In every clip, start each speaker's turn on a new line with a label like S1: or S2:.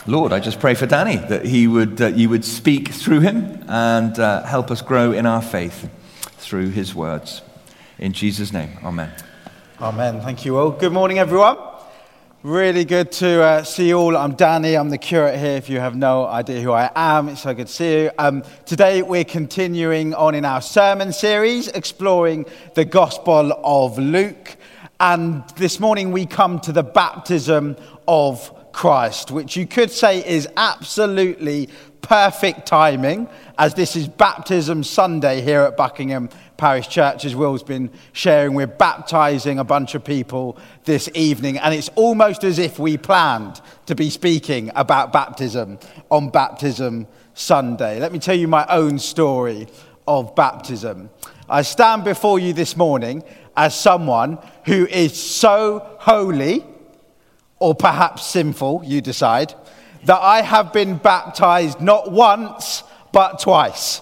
S1: Lord, I just pray for Danny, that you would speak through him and help us grow in our faith through his words. In Jesus' name, amen.
S2: Amen. Thank you all. Good morning, everyone. Really good to see you all. I'm Danny. I'm the curate here. If you have no idea who I am, it's so good to see you. Today, we're continuing on in our sermon series, exploring the Gospel of Luke. And this morning, we come to the baptism of Christ, which you could say is absolutely perfect timing, as this is Baptism Sunday here at Buckingham Parish Church. As Will's been sharing, we're baptising a bunch of people this evening, and it's almost as if we planned to be speaking about baptism on Baptism Sunday. Let me tell you my own story of baptism. I stand before you this morning as someone who is so holy, or perhaps sinful, you decide, that I have been baptized not once, but twice.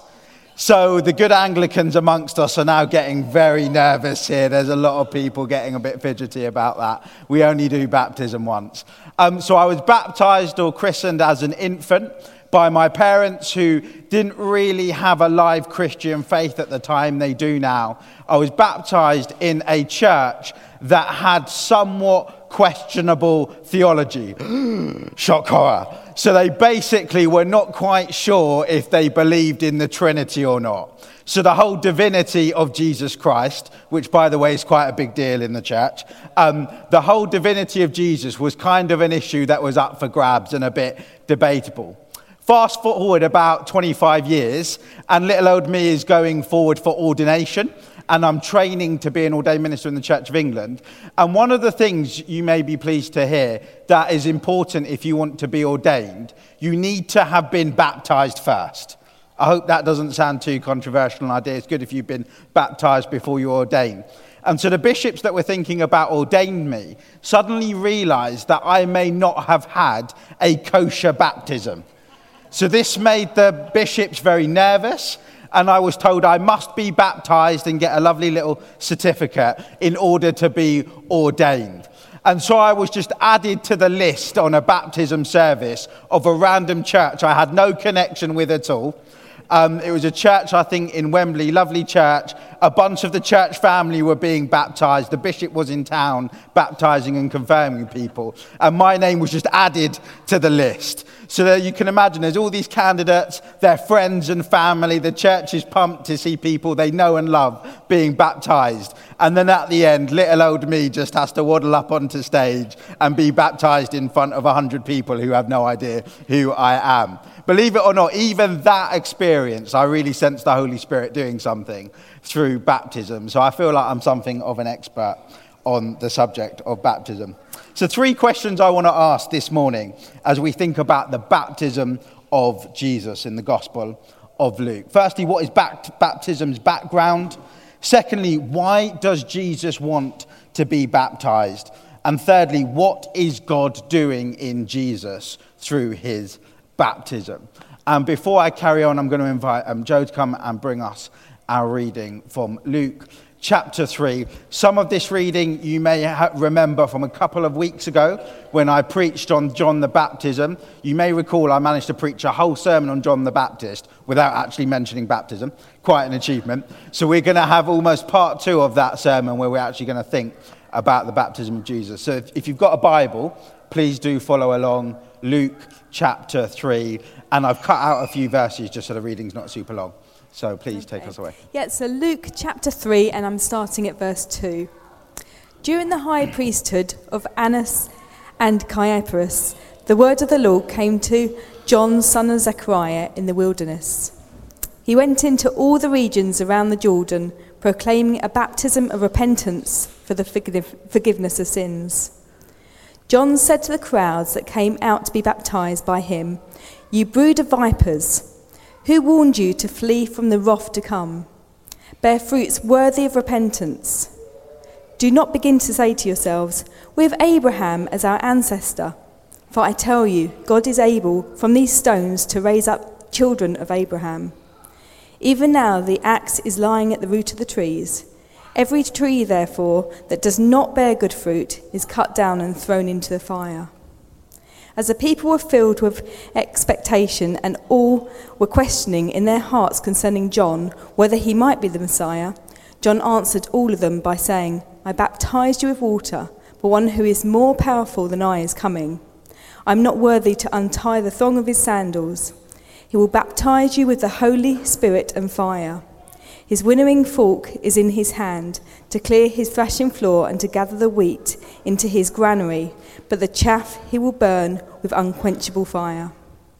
S2: So the good Anglicans amongst us are now getting very nervous here. There's a lot of people getting a bit fidgety about that. We only do baptism once. So I was baptized or christened as an infant by my parents, who didn't really have a live Christian faith at the time. They do now. I was baptized in a church that had somewhat questionable theology. Shock horror. So they basically were not quite sure if they believed in the Trinity or not. So the whole divinity of Jesus Christ, which by the way is quite a big deal in the church, the whole divinity of Jesus was kind of an issue that was up for grabs and a bit debatable. Fast forward about 25 years, and little old me is going forward for ordination, and I'm training to be an ordained minister in the Church of England. And one of the things you may be pleased to hear that is important if you want to be ordained, you need to have been baptized first. I hope that doesn't sound too controversial an idea. It's good if you've been baptized before you're ordained. And so the bishops that were thinking about ordaining me suddenly realized that I may not have had a kosher baptism. So this made the bishops very nervous, and I was told I must be baptized and get a lovely little certificate in order to be ordained. And so I was just added to the list on a baptism service of a random church I had no connection with at all. It was a church, I think, in Wembley, lovely church. A bunch of the church family were being baptized. The bishop was in town baptizing and confirming people. And my name was just added to the list. So that you can imagine there's all these candidates, their friends and family. The church is pumped to see people they know and love being baptized. And then at the end, little old me just has to waddle up onto stage and be baptized in front of 100 people who have no idea who I am. Believe it or not, even that experience, I really sense the Holy Spirit doing something through baptism. So I feel like I'm something of an expert on the subject of baptism. So 3 questions I want to ask this morning as we think about the baptism of Jesus in the Gospel of Luke. Firstly, what is baptism's background? Secondly, why does Jesus want to be baptized? And thirdly, what is God doing in Jesus through his baptism? And before I carry on, I'm going to invite Joe to come and bring us our reading from Luke chapter 3. Some of this reading you may remember from a couple of weeks ago when I preached on John the Baptism. You may recall I managed to preach a whole sermon on John the Baptist without actually mentioning baptism. Quite an achievement. So we're going to have almost part 2 of that sermon where we're actually going to think about the baptism of Jesus. So if you've got a Bible, please do follow along. Luke chapter 3, and I've cut out a few verses just so the reading's not super long. So please take us away.
S3: Yeah, so Luke chapter 3, and I'm starting at verse 2. During the high priesthood of Annas and Caiaphas, the word of the Lord came to John, son of Zechariah, in the wilderness. He went into all the regions around the Jordan, proclaiming a baptism of repentance for the forgiveness of sins. John said to the crowds that came out to be baptized by him, "You brood of vipers, who warned you to flee from the wrath to come? Bear fruits worthy of repentance. Do not begin to say to yourselves, 'We have Abraham as our ancestor.' For I tell you, God is able from these stones to raise up children of Abraham. Even now the axe is lying at the root of the trees. Every tree, therefore, that does not bear good fruit is cut down and thrown into the fire. As the people were filled with expectation and all were questioning in their hearts concerning John whether he might be the Messiah, John answered all of them by saying, I baptized you with water, but one who is more powerful than I is coming. I am not worthy to untie the thong of his sandals. He will baptize you with the Holy Spirit and fire. His winnowing fork is in his hand to clear his threshing floor and to gather the wheat into his granary, but the chaff he will burn with unquenchable fire.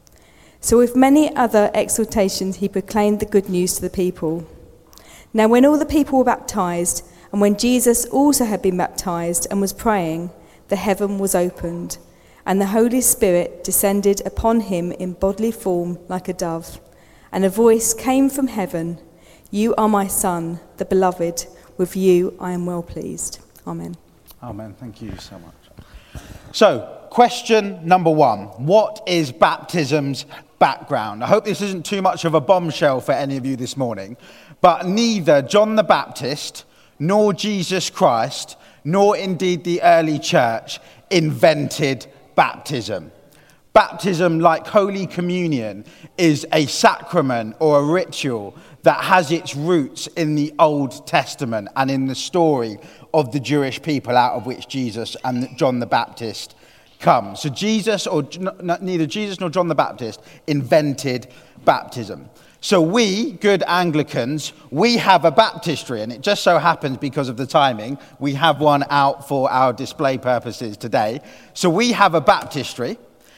S3: So with many other exhortations he proclaimed the good news to the people. Now when all the people were baptized, and when Jesus also had been baptized and was praying, the heaven was opened, and the Holy Spirit descended upon him in bodily form like a dove. And a voice came from heaven, You are my Son, the beloved. With you I am well pleased. Amen.
S2: Amen. Thank you so much. So, question number 1. What is baptism's background? I hope this isn't too much of a bombshell for any of you this morning, but neither John the Baptist, nor Jesus Christ, nor indeed the early church invented baptism. Baptism, like Holy Communion, is a sacrament or a ritual that has its roots in the Old Testament and in the story of the Jewish people out of which Jesus and John the Baptist come. So neither Jesus nor John the Baptist invented baptism. So we, good Anglicans, we have a baptistry, and it just so happens because of the timing, we have one out for our display purposes today. So we have a baptistry.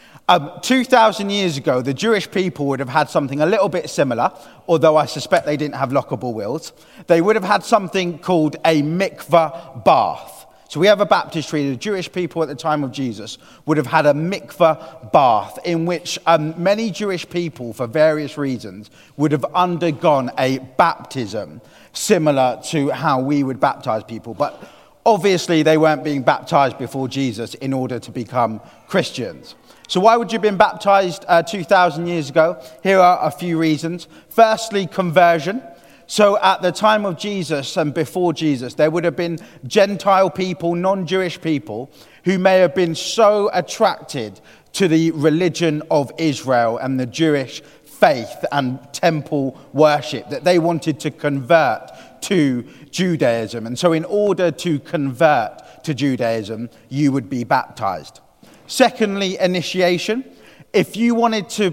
S2: 2,000 years ago, the Jewish people would have had something a little bit similar, although I suspect they didn't have lockable wills. They would have had something called a mikveh bath. So we have a baptistry. The Jewish people at the time of Jesus would have had a mikveh bath in which many Jewish people, for various reasons, would have undergone a baptism similar to how we would baptize people. But obviously they weren't being baptized before Jesus in order to become Christians. So why would you have been baptized 2,000 years ago? Here are a few reasons. Firstly, conversion. So at the time of Jesus and before Jesus, there would have been Gentile people, non-Jewish people, who may have been so attracted to the religion of Israel and the Jewish faith and temple worship that they wanted to convert to Judaism. And so in order to convert to Judaism, you would be baptized. Secondly, initiation. If you wanted to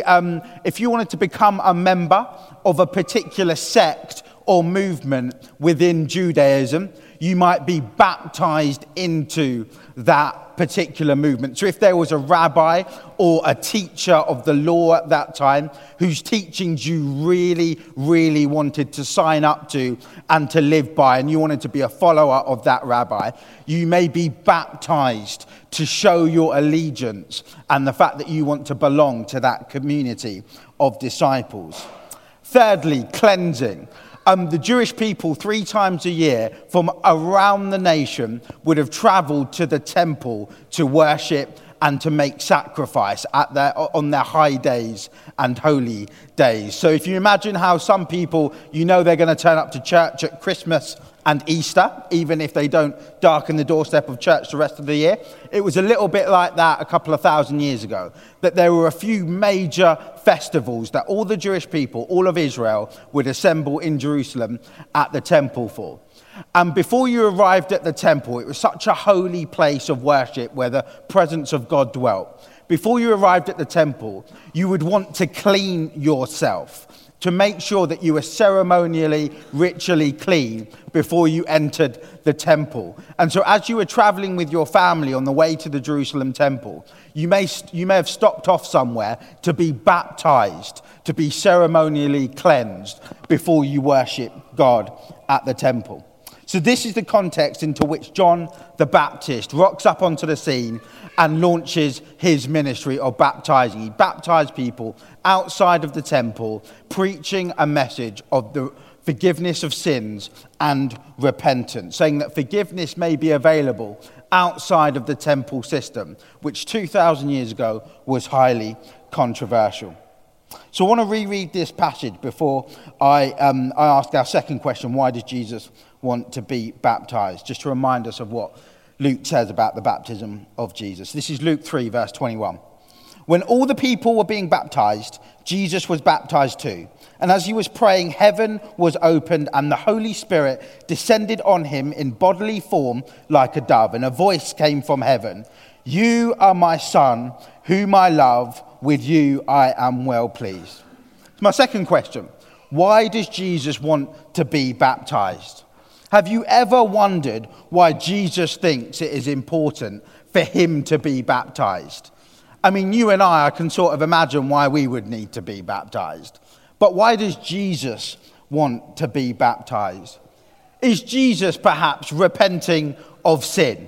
S2: become a member of a particular sect or movement within Judaism, you might be baptized into that particular movement. So if there was a rabbi or a teacher of the law at that time whose teachings you really, really wanted to sign up to and to live by, and you wanted to be a follower of that rabbi, you may be baptized to show your allegiance and the fact that you want to belong to that community of disciples. Thirdly, cleansing. The Jewish people 3 times a year from around the nation would have traveled to the temple to worship and to make sacrifice on their high days and holy days. So if you imagine how some people, they're going to turn up to church at Christmas and Easter, even if they don't darken the doorstep of church the rest of the year. It was a little bit like that a couple of thousand years ago, that there were a few major festivals that all the Jewish people, all of Israel, would assemble in Jerusalem at the temple for. And before you arrived at the temple, it was such a holy place of worship where the presence of God dwelt. Before you arrived at the temple, you would want to clean yourself to make sure that you were ceremonially, ritually clean before you entered the temple. And so as you were traveling with your family on the way to the Jerusalem temple, you may have stopped off somewhere to be baptized, to be ceremonially cleansed before you worship God at the temple. So this is the context into which John the Baptist rocks up onto the scene and launches his ministry of baptizing. He baptized people outside of the temple, preaching a message of the forgiveness of sins and repentance, saying that forgiveness may be available outside of the temple system, which 2,000 years ago was highly controversial. So I want to reread this passage before I ask our second question: why did Jesus want to be baptized? Just to remind us of what Luke says about the baptism of Jesus. This is Luke 3, verse 21. When all the people were being baptized, Jesus was baptized too. And as he was praying, heaven was opened and the Holy Spirit descended on him in bodily form like a dove. And a voice came from heaven, "You are my son, whom I love. With you I am well pleased." My second question, why does Jesus want to be baptized? Have you ever wondered why Jesus thinks it is important for him to be baptized? I mean, you and I can sort of imagine why we would need to be baptized. But why does Jesus want to be baptized? Is Jesus perhaps repenting of sin?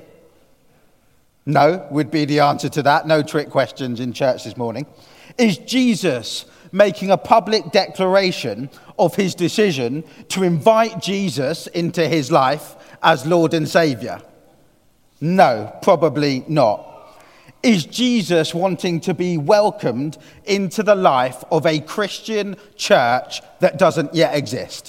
S2: No, would be the answer to that. No trick questions in church this morning. Is Jesus making a public declaration of his decision to invite Jesus into his life as Lord and Saviour? No, probably not. Is Jesus wanting to be welcomed into the life of a Christian church that doesn't yet exist?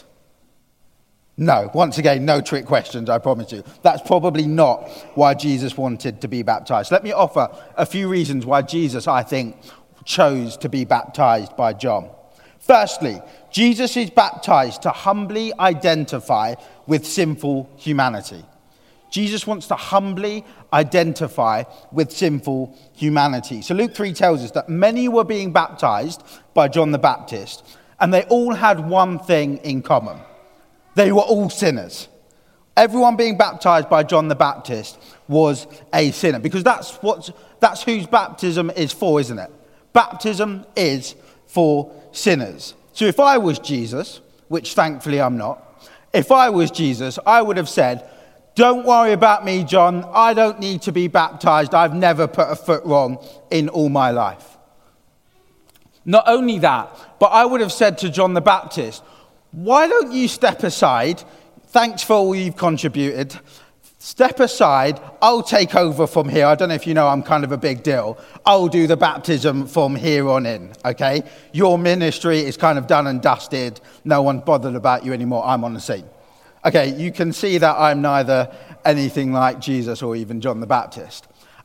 S2: No. Once again, no trick questions, I promise you. That's probably not why Jesus wanted to be baptized. Let me offer a few reasons why Jesus, I think, chose to be baptized by John. Firstly, Jesus is baptized to humbly identify with sinful humanity. Jesus wants to humbly identify with sinful humanity. So Luke 3 tells us that many were being baptized by John the Baptist, and they all had one thing in common. They were all sinners. Everyone being baptized by John the Baptist was a sinner, because that's whose baptism is for, isn't it? Baptism is for sinners. So if I was Jesus, which thankfully I'm not, if I was Jesus, I would have said, "Don't worry about me, John. I don't need to be baptized. I've never put a foot wrong in all my life." Not only that, but I would have said to John the Baptist, "Why don't you step aside? Thanks for all you've contributed. Step aside. I'll take over from here. I don't know if you know, I'm kind of a big deal. I'll do the baptism from here on in, okay? Your ministry is kind of done and dusted. No one's bothered about you anymore. I'm on the scene." Okay, you can see that I'm neither anything like Jesus or even John the Baptist.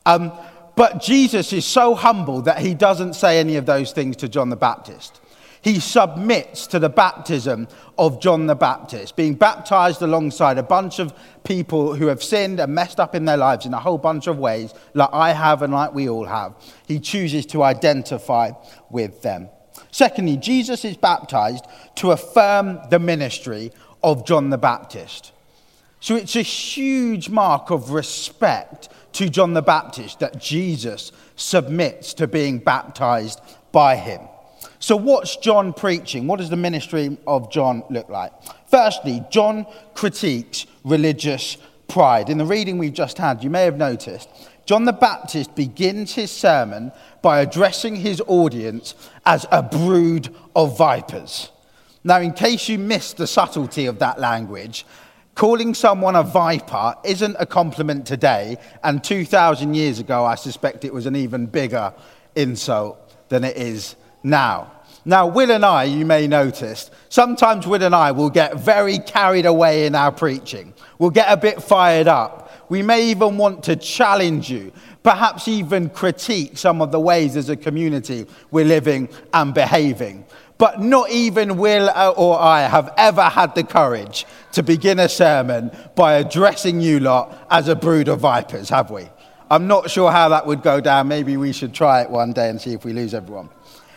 S2: But Jesus is so humble that he doesn't say any of those things to John the Baptist. He submits to the baptism of John the Baptist, being baptized alongside a bunch of people who have sinned and messed up in their lives in a whole bunch of ways, like I have and like we all have. He chooses to identify with them. Secondly, Jesus is baptized to affirm the ministry of John the Baptist. So it's a huge mark of respect to John the Baptist that Jesus submits to being baptized by him. So what's John preaching? What does the ministry of John look like? Firstly, John critiques religious pride. In the reading we've just had, you may have noticed, John the Baptist begins his sermon by addressing his audience as a brood of vipers. Now, in case you missed the subtlety of that language, calling someone a viper isn't a compliment today, and 2,000 years ago, I suspect it was an even bigger insult than it is now. Now, Will and I, you may notice, sometimes Will and I will get very carried away in our preaching. We'll get a bit fired up. We may even want to challenge you, perhaps even critique some of the ways as a community we're living and behaving. But not even Will or I have ever had the courage to begin a sermon by addressing you lot as a brood of vipers, have we? I'm not sure how that would go down. Maybe we should try it one day and see if we lose everyone.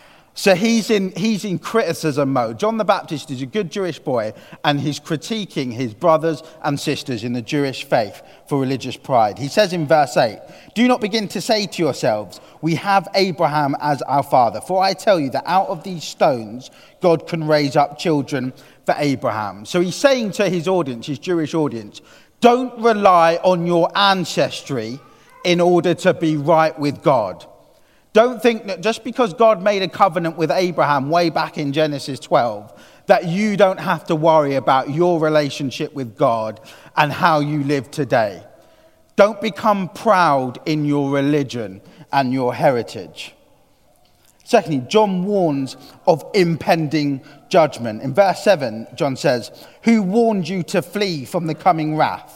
S2: So he's in criticism mode. John the Baptist is a good Jewish boy, and he's critiquing his brothers and sisters in the Jewish faith for religious pride. He says in verse 8, "Do not begin to say to yourselves, 'We have Abraham as our father.' For I tell you that out of these stones, God can raise up children for Abraham." So he's saying to his audience, his Jewish audience, don't rely on your ancestry in order to be right with God. Don't think that just because God made a covenant with Abraham way back in Genesis 12, that you don't have to worry about your relationship with God and how you live today. Don't become proud in your religion and your heritage. Secondly, John warns of impending judgment. In verse 7, John says, "Who warned you to flee from the coming wrath?"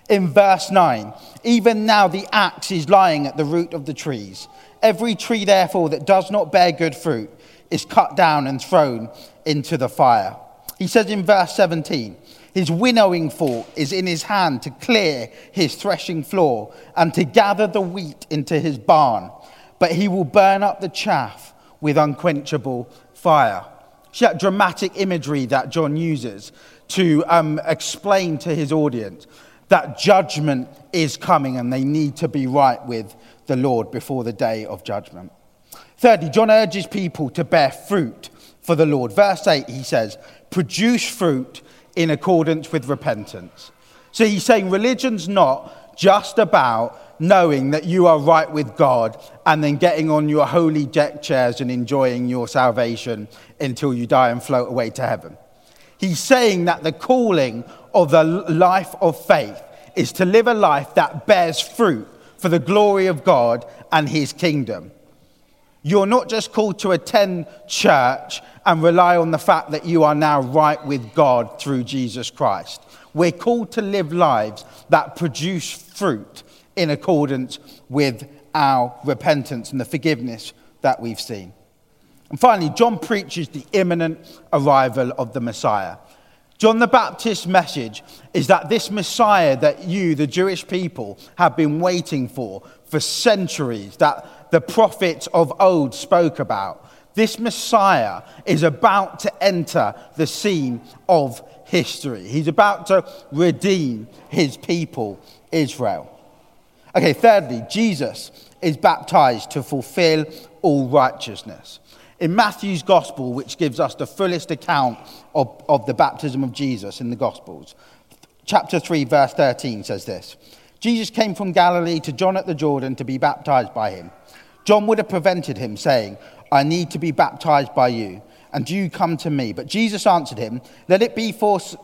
S2: In verse 9, even now the axe is lying at the root of the trees. Every tree, therefore, that does not bear good fruit is cut down and thrown into the fire. He says in verse 17, his winnowing fork is in his hand to clear his threshing floor and to gather the wheat into his barn. But he will burn up the chaff with unquenchable fire. See that dramatic imagery that John uses to explain to his audience that judgment is coming and they need to be right with the Lord before the day of judgment. Thirdly, John urges people to bear fruit for the Lord. Verse 8, he says, produce fruit in accordance with repentance. So he's saying religion's not just about knowing that you are right with God and then getting on your holy deck chairs and enjoying your salvation until you die and float away to heaven. He's saying that the calling of the life of faith is to live a life that bears fruit for the glory of God and his kingdom. You're not just called to attend church and rely on the fact that you are now right with God through Jesus Christ. We're called to live lives that produce fruit in accordance with our repentance and the forgiveness that we've seen. And finally, John preaches the imminent arrival of the Messiah. John the Baptist's message is that this Messiah that you, the Jewish people, have been waiting for centuries, that the prophets of old spoke about, this Messiah is about to enter the scene of history. He's about to redeem his people, Israel. Okay, thirdly, Jesus is baptized to fulfill all righteousness. In Matthew's Gospel, which gives us the fullest account of the baptism of Jesus in the Gospels, chapter 3, verse 13 says this, Jesus came from Galilee to John at the Jordan to be baptized by him. John would have prevented him, saying, I need to be baptized by you, and do you come to me? But Jesus answered him, let it be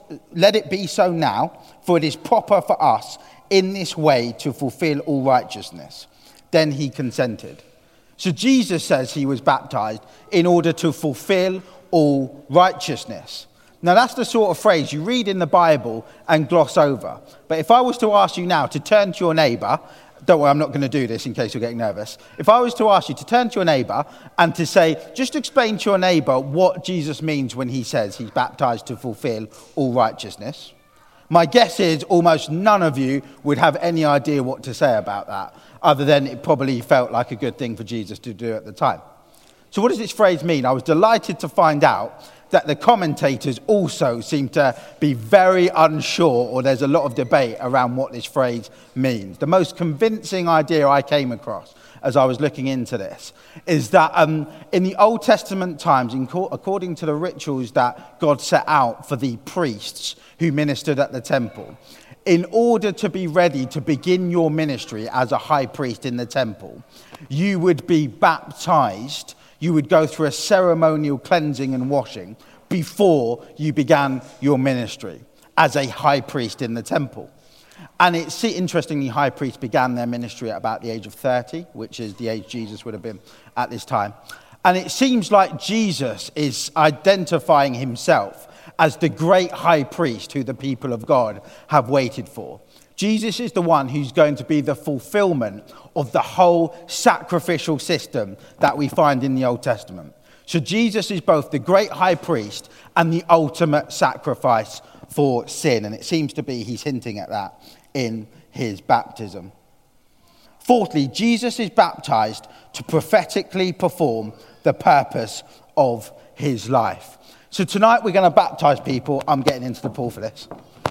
S2: so now, for it is proper for us in this way to fulfill all righteousness. Then he consented. So Jesus says he was baptized in order to fulfill all righteousness. Now that's the sort of phrase you read in the Bible and gloss over. But if I was to ask you now to turn to your neighbor, don't worry, I'm not going to do this in case you're getting nervous. If I was to ask you to turn to your neighbor and to say, just explain to your neighbor what Jesus means when he says he's baptized to fulfill all righteousness, my guess is almost none of you would have any idea what to say about that, other than it probably felt like a good thing for Jesus to do at the time. So what does this phrase mean? I was delighted to find out that the commentators also seem to be very unsure, or there's a lot of debate around what this phrase means. The most convincing idea I came across as I was looking into this is that in the Old Testament times, according to the rituals that God set out for the priests who ministered at the temple, in order to be ready to begin your ministry as a high priest in the temple, you would be baptized. You would go through a ceremonial cleansing and washing before you began your ministry as a high priest in the temple. And it's interestingly, high priests began their ministry at about the age of 30, which is the age Jesus would have been at this time. And it seems like Jesus is identifying himself as the great high priest who the people of God have waited for. Jesus is the one who's going to be the fulfillment of the whole sacrificial system that we find in the Old Testament. So Jesus is both the great high priest and the ultimate sacrifice for sin. And it seems to be he's hinting at that in his baptism. Fourthly, Jesus is baptized to prophetically perform the purpose of his life. So tonight we're going to baptize people. I'm getting into the pool for this.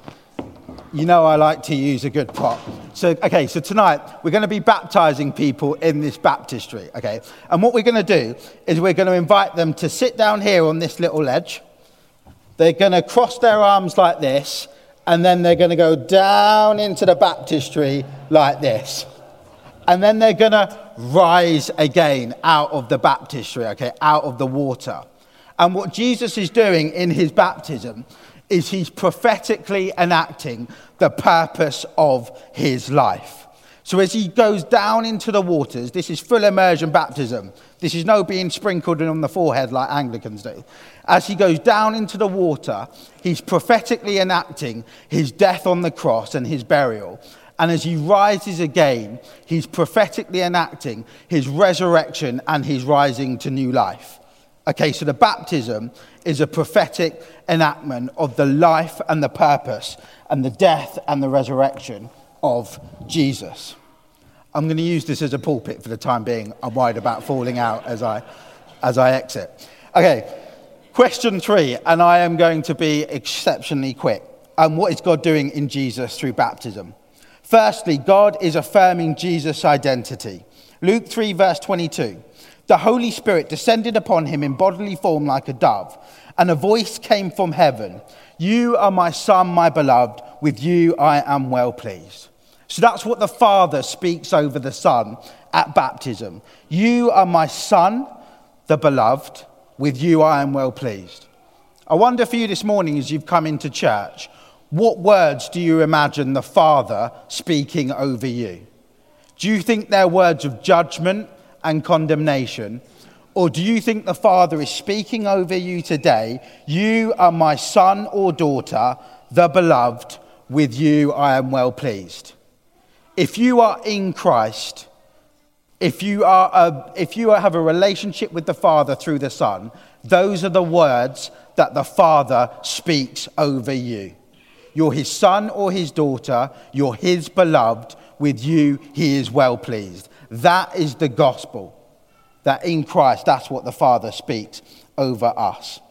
S2: You know I like to use a good prop. So tonight we're going to be baptizing people in this baptistry, okay? And what we're going to do is we're going to invite them to sit down here on this little ledge. They're going to cross their arms like this, and then they're going to go down into the baptistry like this. And then they're going to rise again out of the baptistry, okay, out of the water. And what Jesus is doing in his baptism is he's prophetically enacting the purpose of his life. So as he goes down into the waters, this is full immersion baptism. This is no being sprinkled on the forehead like Anglicans do. As he goes down into the water, he's prophetically enacting his death on the cross and his burial. And as he rises again, he's prophetically enacting his resurrection and his rising to new life. Okay, so the baptism is a prophetic enactment of the life and the purpose and the death and the resurrection of Jesus. I'm going to use this as a pulpit for the time being. I'm worried about falling out as I exit. Okay, question 3, and I am going to be exceptionally quick. What is God doing in Jesus through baptism? Firstly, God is affirming Jesus' identity. Luke 3, verse 22. The Holy Spirit descended upon him in bodily form like a dove, and a voice came from heaven. You are my Son, my beloved. With you I am well pleased. So that's what the Father speaks over the Son at baptism. You are my Son, the beloved. With you I am well pleased. I wonder for you this morning as you've come into church, what words do you imagine the Father speaking over you? Do you think they're words of judgment and condemnation? Or do you think the Father is speaking over you today? You are my son or daughter, the beloved. With you I am well pleased. If you are in Christ, if you have a relationship with the Father through the Son, those are the words that the Father speaks over you. You're his son or his daughter. You're his beloved. With you, he is well pleased. That is the gospel. That in Christ, that's what the Father speaks over us.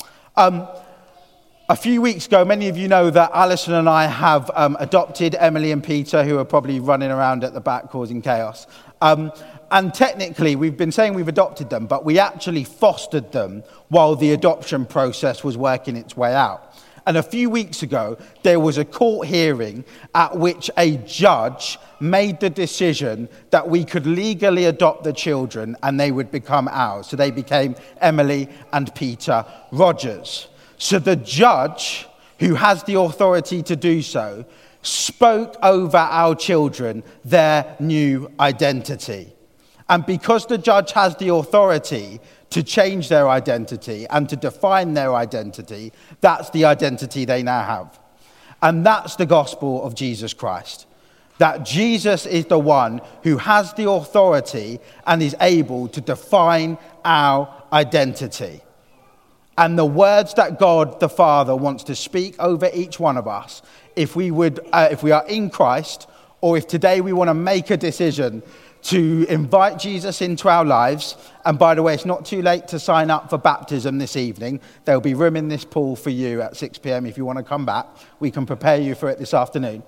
S2: A few weeks ago, many of you know that Alison and I have adopted Emily and Peter, who are probably running around at the back causing chaos. And technically, we've been saying we've adopted them, but we actually fostered them while the adoption process was working its way out. And a few weeks ago, there was a court hearing at which a judge made the decision that we could legally adopt the children and they would become ours. So they became Emily and Peter Rogers. So the judge, who has the authority to do so, spoke over our children their new identity. And because the judge has the authority to change their identity and to define their identity, that's the identity they now have. And that's the gospel of Jesus Christ. That Jesus is the one who has the authority and is able to define our identity. And the words that God the Father wants to speak over each one of us, if we are in Christ, or if today we want to make a decision to invite Jesus into our lives. And by the way, it's not too late to sign up for baptism this evening. There'll be room in this pool for you at 6 p.m. if you want to come back. We can prepare you for it this afternoon.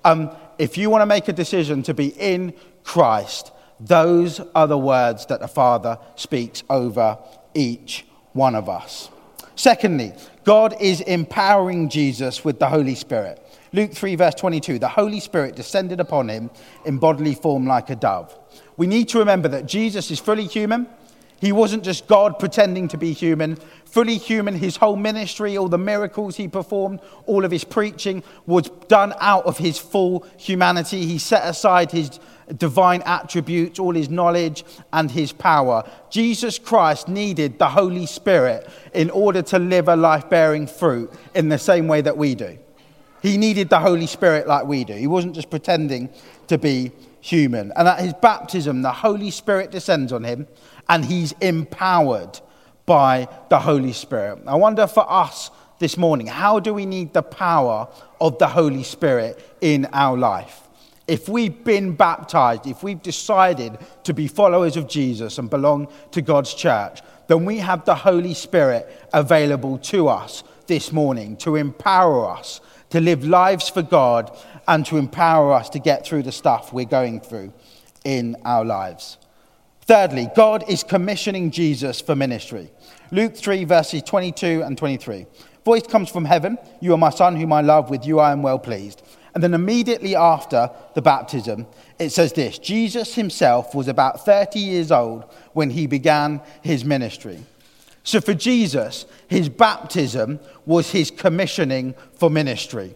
S2: If you want to make a decision to be in Christ, those are the words that the Father speaks over each one of us. Secondly, God is empowering Jesus with the Holy Spirit. Luke 3, verse 22, the Holy Spirit descended upon him in bodily form like a dove. We need to remember that Jesus is fully human. He wasn't just God pretending to be human. Fully human, his whole ministry, all the miracles he performed, all of his preaching was done out of his full humanity. He set aside his divine attributes, all his knowledge and his power. Jesus Christ needed the Holy Spirit in order to live a life bearing fruit in the same way that we do. He needed the Holy Spirit like we do. He wasn't just pretending to be human. And at his baptism, the Holy Spirit descends on him and he's empowered by the Holy Spirit. I wonder for us this morning, how do we need the power of the Holy Spirit in our life? If we've been baptized, if we've decided to be followers of Jesus and belong to God's church, then we have the Holy Spirit available to us this morning to empower us to live lives for God and to empower us to get through the stuff we're going through in our lives. Thirdly, God is commissioning Jesus for ministry. Luke 3, verses 22 and 23. Voice comes from heaven, you are my son whom I love, with you I am well pleased. And then immediately after the baptism, it says this, Jesus himself was about 30 years old when he began his ministry. So for Jesus, his baptism was his commissioning for ministry.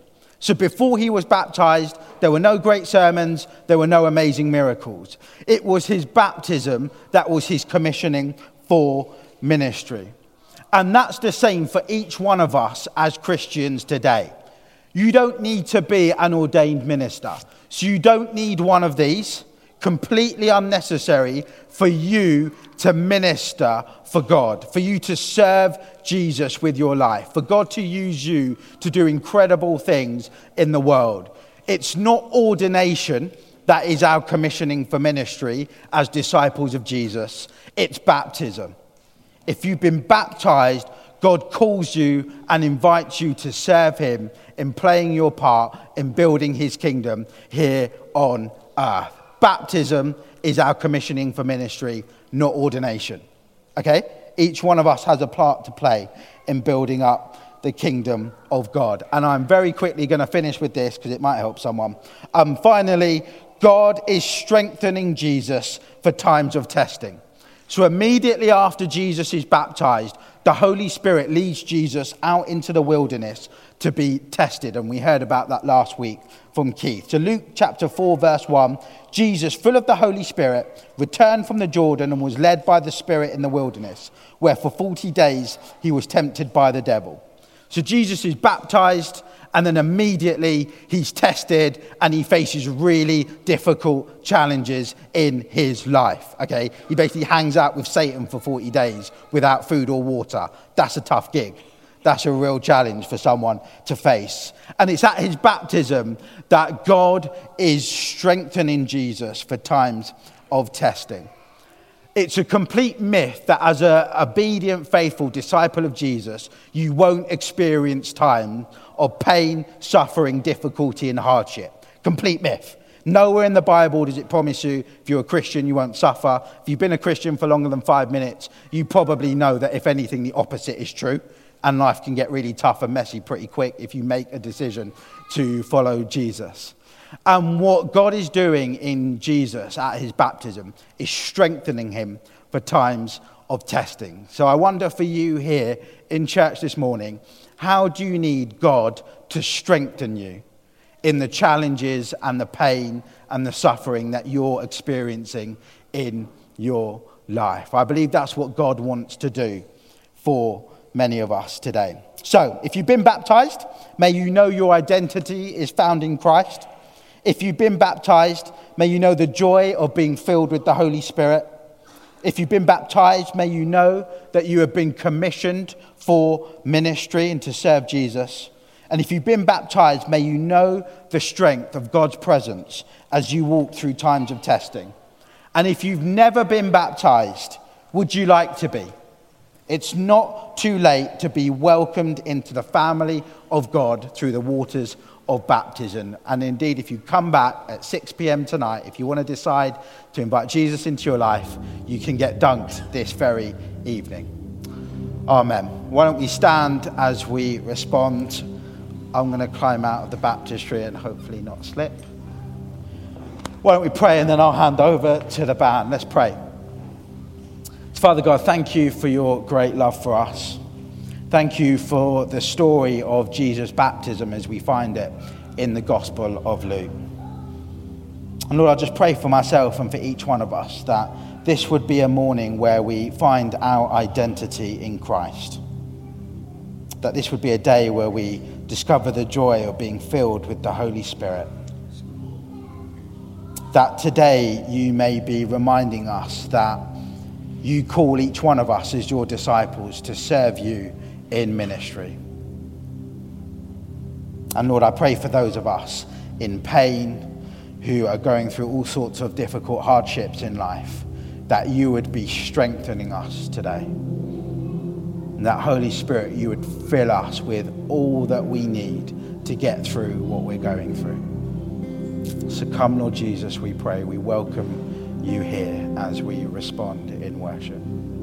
S2: So before he was baptized, there were no great sermons, there were no amazing miracles. It was his baptism that was his commissioning for ministry. And that's the same for each one of us as Christians today. You don't need to be an ordained minister. So you don't need one of these. Completely unnecessary for you to minister for God, for you to serve Jesus with your life, for God to use you to do incredible things in the world. It's not ordination that is our commissioning for ministry as disciples of Jesus. It's baptism. If you've been baptized, God calls you and invites you to serve him in playing your part in building his kingdom here on earth. Baptism is our commissioning for ministry, not ordination. Okay? Each one of us has a part to play in building up the kingdom of God. And I'm very quickly going to finish with this because it might help someone. Finally, God is strengthening Jesus for times of testing. So immediately after Jesus is baptized, the Holy Spirit leads Jesus out into the wilderness to be tested. And we heard about that last week from Keith. So Luke chapter 4, verse 1, Jesus, full of the Holy Spirit, returned from the Jordan and was led by the Spirit in the wilderness, where for 40 days he was tempted by the devil. So Jesus is baptized, and then immediately he's tested and he faces really difficult challenges in his life. Okay, he basically hangs out with Satan for 40 days without food or water. That's a tough gig. That's a real challenge for someone to face. And it's at his baptism that God is strengthening Jesus for times of testing. It's a complete myth that as an obedient, faithful disciple of Jesus, you won't experience time of pain, suffering, difficulty, and hardship. Complete myth. Nowhere in the Bible does it promise you, if you're a Christian, you won't suffer. If you've been a Christian for longer than 5 minutes, you probably know that if anything, the opposite is true. And life can get really tough and messy pretty quick if you make a decision to follow Jesus. And what God is doing in Jesus at his baptism is strengthening him for times of testing. So I wonder for you here in church this morning, how do you need God to strengthen you in the challenges and the pain and the suffering that you're experiencing in your life? I believe that's what God wants to do for many of us today. So if you've been baptized, may you know your identity is found in Christ. If you've been baptized, may you know the joy of being filled with the Holy Spirit. If you've been baptized, may you know that you have been commissioned for ministry and to serve Jesus. And if you've been baptized, may you know the strength of God's presence as you walk through times of testing. And if you've never been baptized, would you like to be? It's not too late to be welcomed into the family of God through the waters of baptism. And indeed, if you come back at 6 p.m. tonight, if you want to decide to invite Jesus into your life, you can get dunked this very evening. Amen. Why don't we stand as we respond? I'm going to climb out of the baptistry and hopefully not slip. Why don't we pray and then I'll hand over to the band. Let's pray. Father God, thank you for your great love for us. Thank you for the story of Jesus' baptism as we find it in the Gospel of Luke. And Lord, I just pray for myself and for each one of us that this would be a morning where we find our identity in Christ. That this would be a day where we discover the joy of being filled with the Holy Spirit. That today you may be reminding us that you call each one of us as your disciples to serve you in ministry. And Lord, I pray for those of us in pain who are going through all sorts of difficult hardships in life, that you would be strengthening us today. And that Holy Spirit, you would fill us with all that we need to get through what we're going through. So come, Lord Jesus, we pray. We welcome you here as we respond in worship.